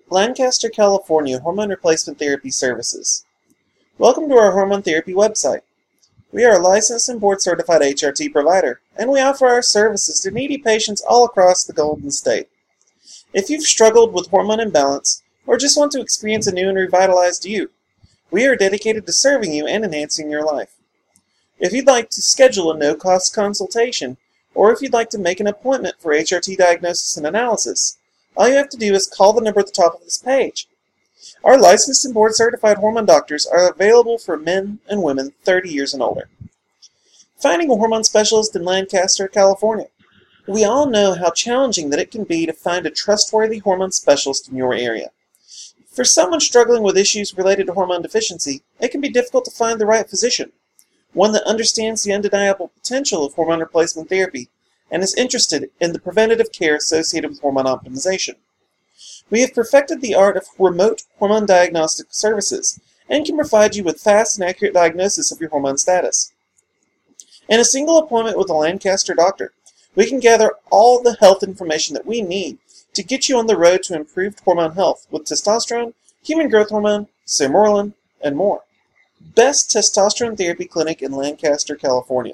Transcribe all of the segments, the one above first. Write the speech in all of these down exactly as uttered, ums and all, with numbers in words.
Lancaster, California Hormone Replacement Therapy Services. Welcome to our hormone therapy website. We are a licensed and board-certified H R T provider, and we offer our services to needy patients all across the Golden State. If you've struggled with hormone imbalance, or just want to experience a new and revitalized you, we are dedicated to serving you and enhancing your life. If you'd like to schedule a no-cost consultation, or if you'd like to make an appointment for H R T diagnosis and analysis, all you have to do is call the number at the top of this page. Our licensed and board-certified hormone doctors are available for men and women thirty years and older. Finding a hormone specialist in Lancaster, California. We all know how challenging that it can be to find a trustworthy hormone specialist in your area. For someone struggling with issues related to hormone deficiency, it can be difficult to find the right physician, one that understands the undeniable potential of hormone replacement therapy and is interested in the preventative care associated with hormone optimization. We have perfected the art of remote hormone diagnostic services and can provide you with fast and accurate diagnosis of your hormone status. In a single appointment with a Lancaster doctor, we can gather all the health information that we need to get you on the road to improved hormone health with testosterone, human growth hormone, Sermorelin, and more. Best Testosterone Therapy Clinic in Lancaster, California.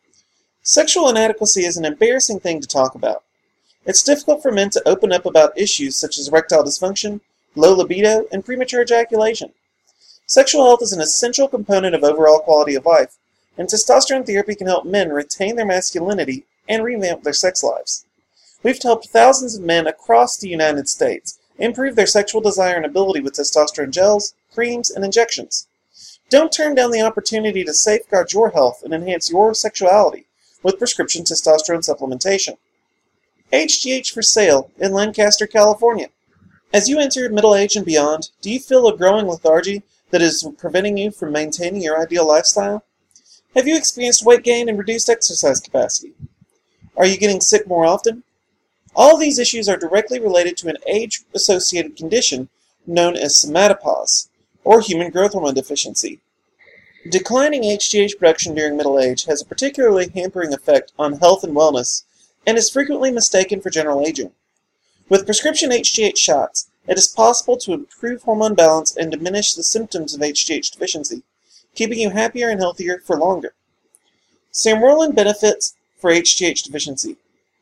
Sexual inadequacy is an embarrassing thing to talk about. It's difficult for men to open up about issues such as erectile dysfunction, low libido, and premature ejaculation. Sexual health is an essential component of overall quality of life, and testosterone therapy can help men retain their masculinity and revamp their sex lives. We've helped thousands of men across the United States improve their sexual desire and ability with testosterone gels, creams, and injections. Don't turn down the opportunity to safeguard your health and enhance your sexuality with prescription testosterone supplementation. H G H for sale in Lancaster, California. As you enter middle age and beyond, do you feel a growing lethargy that is preventing you from maintaining your ideal lifestyle? Have you experienced weight gain and reduced exercise capacity? Are you getting sick more often? All of these issues are directly related to an age-associated condition known as somatopause, or human growth hormone deficiency. Declining H G H production during middle age has a particularly hampering effect on health and wellness, and is frequently mistaken for general aging. With prescription H G H shots, it is possible to improve hormone balance and diminish the symptoms of H G H deficiency, keeping you happier and healthier for longer. Sermorelin benefits for H G H deficiency.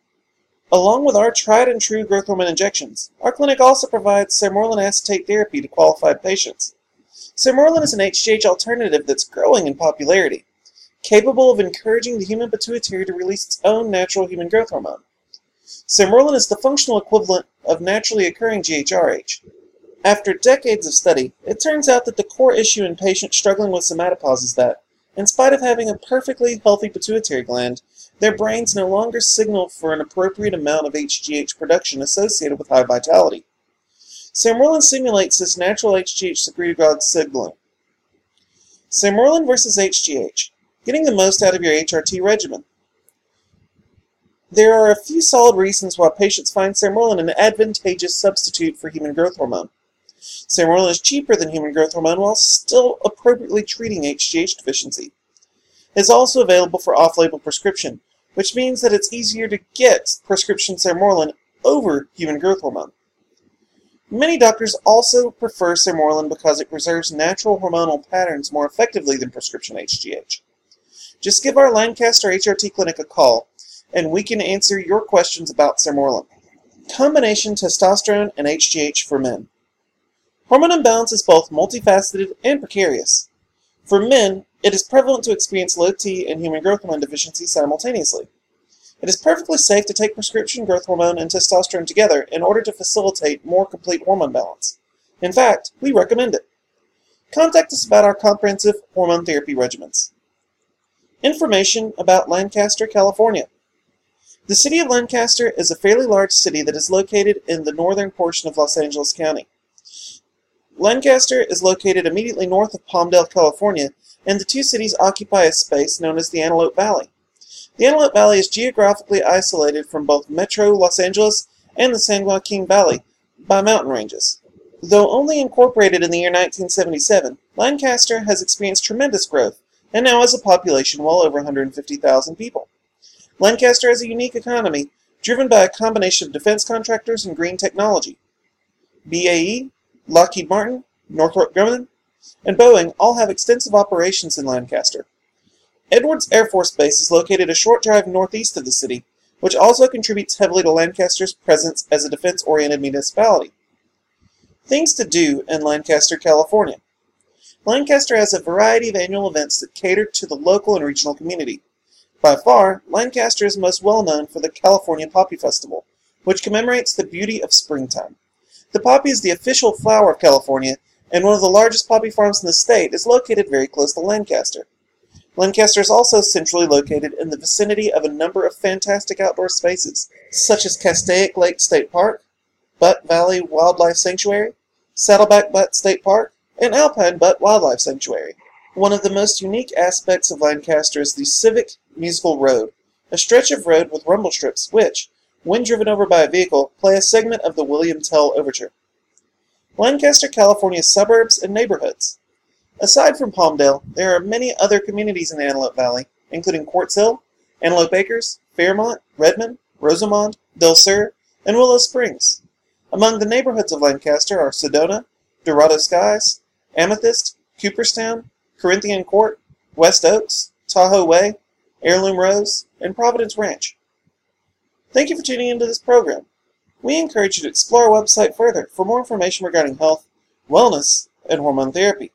Along with our tried and true growth hormone injections, our clinic also provides Sermorelin acetate therapy to qualified patients. Sermorelin is an H G H alternative that's growing in popularity, capable of encouraging the human pituitary to release its own natural human growth hormone. Sermorelin is the functional equivalent of naturally occurring G H R H. After decades of study, it turns out that the core issue in patients struggling with somatopause is that, in spite of having a perfectly healthy pituitary gland, their brains no longer signal for an appropriate amount of H G H production associated with high vitality. Sermorelin simulates this natural H G H secretagogue signaling. Sermorelin versus H G H. Getting the most out of your H R T regimen. There are a few solid reasons why patients find Sermorelin an advantageous substitute for human growth hormone. Sermorelin is cheaper than human growth hormone while still appropriately treating H G H deficiency. It's also available for off-label prescription, which means that it's easier to get prescription Sermorelin over human growth hormone. Many doctors also prefer Sermorelin because it preserves natural hormonal patterns more effectively than prescription H G H. Just give our Lancaster H R T clinic a call, and we can answer your questions about Sermorelin. Combination testosterone and H G H for men. Hormone imbalance is both multifaceted and precarious. For men, it is prevalent to experience low T and human growth hormone deficiency simultaneously. It is perfectly safe to take prescription growth hormone and testosterone together in order to facilitate more complete hormone balance. In fact, we recommend it. Contact us about our comprehensive hormone therapy regimens. Information about Lancaster, California. The city of Lancaster is a fairly large city that is located in the northern portion of Los Angeles County. Lancaster is located immediately north of Palmdale, California, and the two cities occupy a space known as the Antelope Valley. The Antelope Valley is geographically isolated from both Metro Los Angeles and the San Joaquin Valley by mountain ranges. Though only incorporated in the year nineteen seventy-seven, Lancaster has experienced tremendous growth and now has a population well over one hundred fifty thousand people. Lancaster has a unique economy driven by a combination of defense contractors and green technology. B A E, Lockheed Martin, Northrop Grumman, and Boeing all have extensive operations in Lancaster. Edwards Air Force Base is located a short drive northeast of the city, which also contributes heavily to Lancaster's presence as a defense-oriented municipality. Things to do in Lancaster, California. Lancaster has a variety of annual events that cater to the local and regional community. By far, Lancaster is most well known for the California Poppy Festival, which commemorates the beauty of springtime. The poppy is the official flower of California, and one of the largest poppy farms in the state is located very close to Lancaster. Lancaster is also centrally located in the vicinity of a number of fantastic outdoor spaces, such as Castaic Lake State Park, Butte Valley Wildlife Sanctuary, Saddleback Butte State Park, and Alpine Butte Wildlife Sanctuary. One of the most unique aspects of Lancaster is the Civic Musical Road, a stretch of road with rumble strips which, when driven over by a vehicle, play a segment of the William Tell Overture. Lancaster, California's suburbs and neighborhoods. Aside from Palmdale, there are many other communities in the Antelope Valley, including Quartz Hill, Antelope Acres, Fairmont, Redmond, Rosamond, Del Sur, and Willow Springs. Among the neighborhoods of Lancaster are Sedona, Dorado Skies, Amethyst, Cooperstown, Corinthian Court, West Oaks, Tahoe Way, Heirloom Rose, and Providence Ranch. Thank you for tuning into this program. We encourage you to explore our website further for more information regarding health, wellness, and hormone therapy.